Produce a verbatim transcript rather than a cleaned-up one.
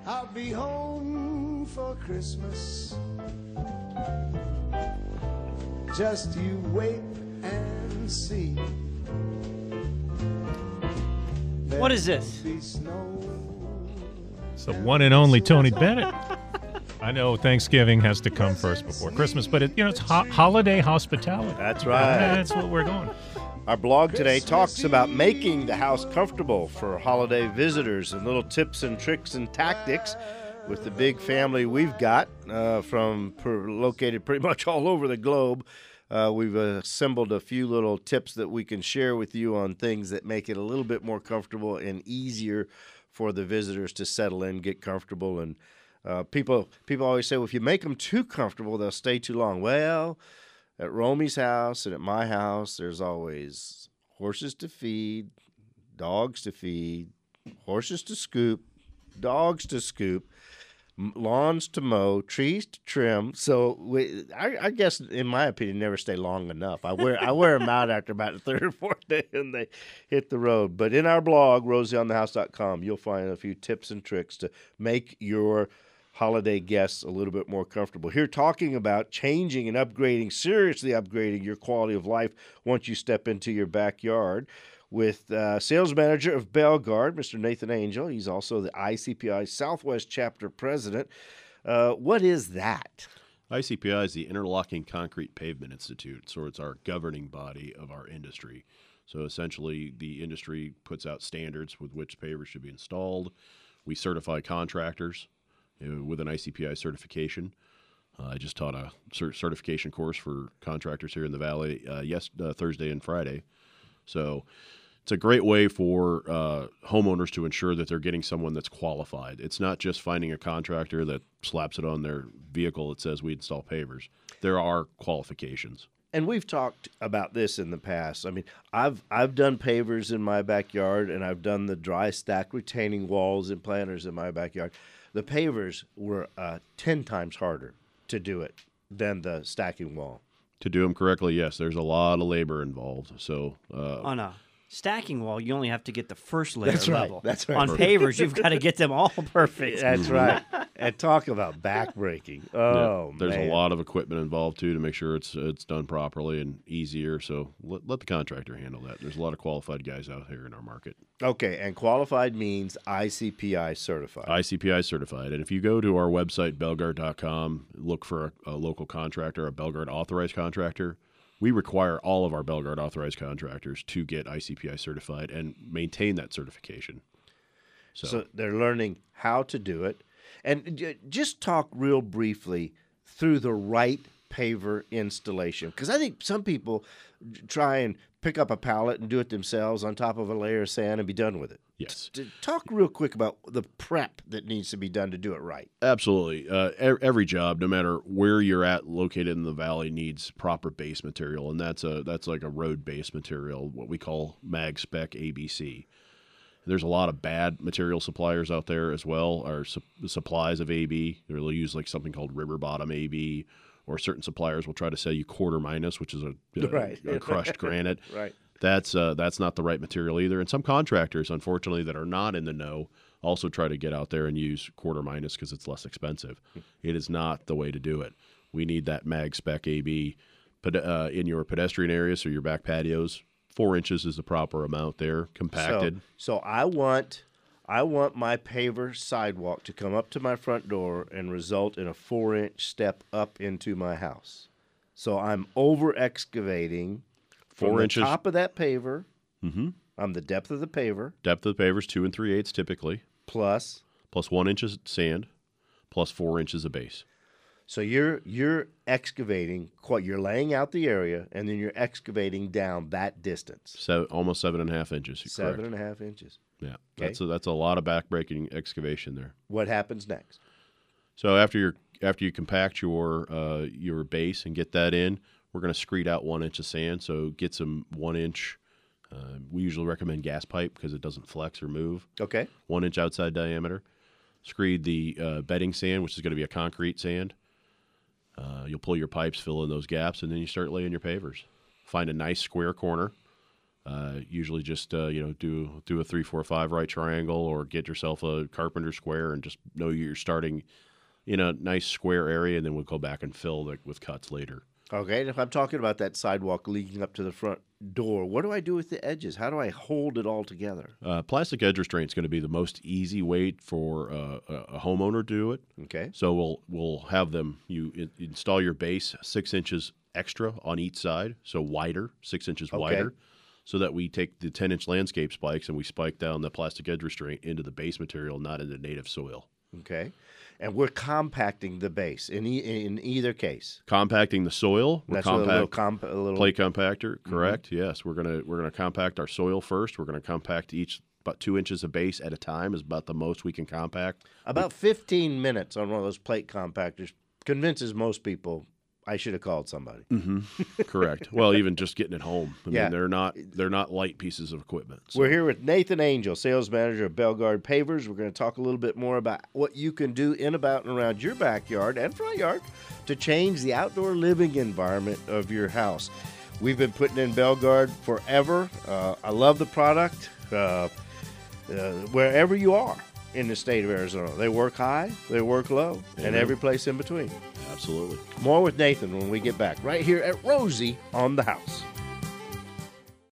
I'll be home for Christmas. Just you wait and see. What is this? It's the one and only Tony Bennett. I know Thanksgiving has to come first before Christmas, but it, you know, it's ho- holiday hospitality. That's right. That's what we're going. Our blog today talks about making the house comfortable for holiday visitors and little tips and tricks and tactics with the big family we've got uh, from per, located pretty much all over the globe. Uh, we've assembled a few little tips that we can share with you on things that make it a little bit more comfortable and easier for the visitors to settle in, get comfortable. And uh, people people always say, well, if you make them too comfortable, they'll stay too long. Well, at Romy's house and at my house, there's always horses to feed, dogs to feed, horses to scoop, dogs to scoop, lawns to mow, trees to trim. So we, I, I guess, in my opinion, never stay long enough. I wear I wear them out after about the third or fourth day, and they hit the road. But in our blog, rosie on the house dot com, you'll find a few tips and tricks to make your holiday guests a little bit more comfortable. Here talking about changing and upgrading, seriously upgrading your quality of life once you step into your backyard, with uh, sales manager of Belgard, Mister Nathan Angel. He's also the I C P I Southwest Chapter President. Uh, what is that? I C P I is the Interlocking Concrete Pavement Institute, so it's our governing body of our industry. So essentially, the industry puts out standards with which pavers should be installed. We certify contractors uh, with an I C P I certification. Uh, I just taught a cert- certification course for contractors here in the Valley uh, yes uh, Thursday and Friday. So it's a great way for uh, homeowners to ensure that they're getting someone that's qualified. It's not just finding a contractor that slaps it on their vehicle that says we install pavers. There are qualifications. And we've talked about this in the past. I mean, I've I've done pavers in my backyard, and I've done the dry stack retaining walls and planters in my backyard. The pavers were uh, ten times harder to do it than the stacking wall. To do them correctly, yes, there's a lot of labor involved. So uh, On a stacking wall, you only have to get the first layer That's right. level. That's right. On pavers, you've got to get them all perfect. That's right. And talk about backbreaking. Oh, yeah, there's man. a lot of equipment involved, too, to make sure it's it's done properly and easier. So let, let the contractor handle that. There's a lot of qualified guys out here in our market. Okay, and qualified means I C P I certified. I C P I certified. And if you go to our website, belgard dot com, look for a, a local contractor, a Belgard authorized contractor, we require all of our Belgard authorized contractors to get I C P I certified and maintain that certification. So, So they're learning how to do it. And j- just talk real briefly through the right paver installation, because I think some people try and pick up a pallet and do it themselves on top of a layer of sand and be done with it. yes. T- Talk real quick about the prep that needs to be done to do it right. Absolutely. Uh, e- every job, no matter where you're at, located in the valley, needs proper base material, and that's a that's like a road base material, what we call mag spec A B C. There's a lot of bad material suppliers out there as well, or su- supplies of A B. They'll use like something called river bottom A B, or certain suppliers will try to sell you quarter minus, which is a, a, Right. a crushed granite. Right. That's uh, that's not the right material either. And some contractors, unfortunately, that are not in the know also try to get out there and use quarter minus because it's less expensive. It is not the way to do it. We need that mag spec A B but, uh, in your pedestrian areas or your back patios. Four inches is the proper amount there, compacted. So, so I want I want my paver sidewalk to come up to my front door and result in a four-inch step up into my house. So I'm over-excavating Four from the inches. top of that paver. Mm-hmm. I'm the depth of the paver Depth of the pavers, two and three eighths typically, plus. plus one inch of sand, plus four inches of base. So you're you're excavating. Quite, you're laying out the area, and then you're excavating down that distance, So almost seven and a half inches. You're seven correct. and a half inches. Yeah, Okay. that's a, that's a lot of backbreaking excavation there. What happens next? So after you after you compact your uh, your base and get that in, we're going to screed out one inch of sand. So get some one inch. Uh, we usually recommend gas pipe because it doesn't flex or move. Okay. One inch outside diameter. Screed the uh, bedding sand, which is going to be a concrete sand. Uh, you'll pull your pipes, fill in those gaps, and then you start laying your pavers. Find a nice square corner. Uh, usually just uh, you know do do a three four five right triangle or get yourself a carpenter square and just know you're starting in a nice square area, and then we'll go back and fill the, with cuts later. Okay, and if I'm talking about that sidewalk leading up to the front door, what do I do with the edges? How do I hold it all together? Uh, plastic edge restraint is going to be the most easy way for uh, a, a homeowner to do it. Okay. So we'll we'll have them you in, install your base six inches extra on each side, so wider, six inches Okay. wider, so that we take the ten inch landscape spikes and we spike down the plastic edge restraint into the base material, not into native soil. Okay. And we're compacting the base in e- in either case. Compacting the soil, we're That's what a little, compact comp- a little plate compactor, correct? Yes, we're gonna we're gonna compact our soil first. We're gonna compact each about two inches of base at a time is about the most we can compact. About fifteen minutes on one of those plate compactors convinces most people I should have called somebody. Correct. Well, even just getting it home. I Yeah. mean, they're not they're not light pieces of equipment. So. We're here with Nathan Angel, sales manager of Belgard Pavers. We're going to talk a little bit more about what you can do in, about, and around your backyard and front yard to change the outdoor living environment of your house. We've been putting in Belgard forever. Uh, I love the product. Uh, uh, wherever you are in the state of Arizona, they work high, they work low, and Amen. every place in between. Absolutely. More with Nathan when we get back, right here at Rosie on the House.